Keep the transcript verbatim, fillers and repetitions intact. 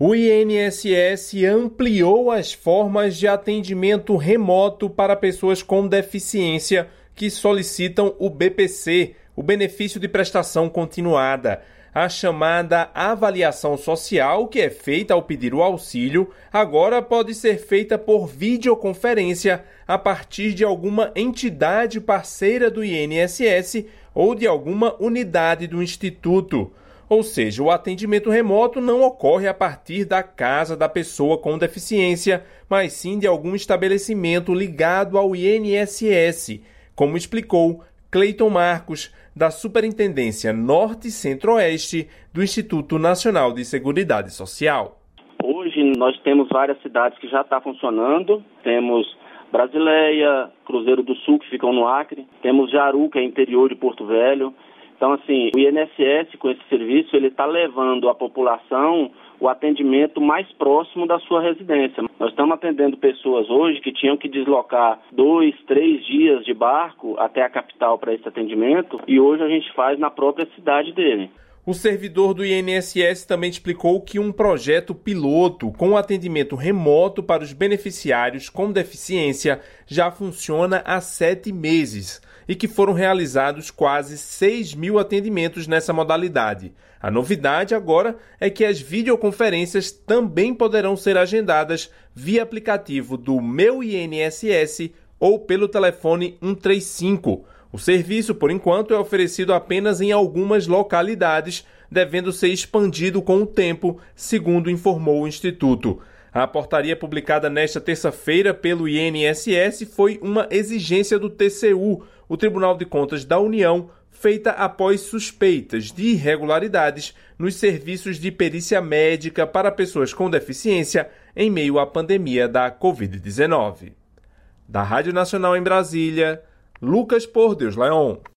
O I N S S ampliou as formas de atendimento remoto para pessoas com deficiência que solicitam o B P C, o Benefício de Prestação Continuada. A chamada avaliação social, que é feita ao pedir o auxílio, agora pode ser feita por videoconferência a partir de alguma entidade parceira do I N S S ou de alguma unidade do Instituto. Ou seja, o atendimento remoto não ocorre a partir da casa da pessoa com deficiência, mas sim de algum estabelecimento ligado ao I N S S, como explicou Cleiton Marcos, da Superintendência Norte e Centro-Oeste do Instituto Nacional de Seguridade Social. Hoje nós temos várias cidades que já estão funcionando, temos Brasileia, Cruzeiro do Sul, que ficam no Acre, temos Jaru, que é interior de Porto Velho. Então, assim, o I N S S, com esse serviço, ele está levando à população o atendimento mais próximo da sua residência. Nós estamos atendendo pessoas hoje que tinham que deslocar dois, três dias de barco até a capital para esse atendimento, e hoje a gente faz na própria cidade dele. O servidor do I N S S também explicou que um projeto piloto com atendimento remoto para os beneficiários com deficiência já funciona há sete meses e que foram realizados quase seis mil atendimentos nessa modalidade. A novidade agora é que as videoconferências também poderão ser agendadas via aplicativo do Meu I N S S ou pelo telefone cento e trinta e cinco. O serviço, por enquanto, é oferecido apenas em algumas localidades, devendo ser expandido com o tempo, segundo informou o Instituto. A portaria publicada nesta terça-feira pelo I N S S foi uma exigência do T C U, o Tribunal de Contas da União, feita após suspeitas de irregularidades nos serviços de perícia médica para pessoas com deficiência em meio à pandemia da covid dezenove. Da Rádio Nacional em Brasília, Lucas Por Deus Leon.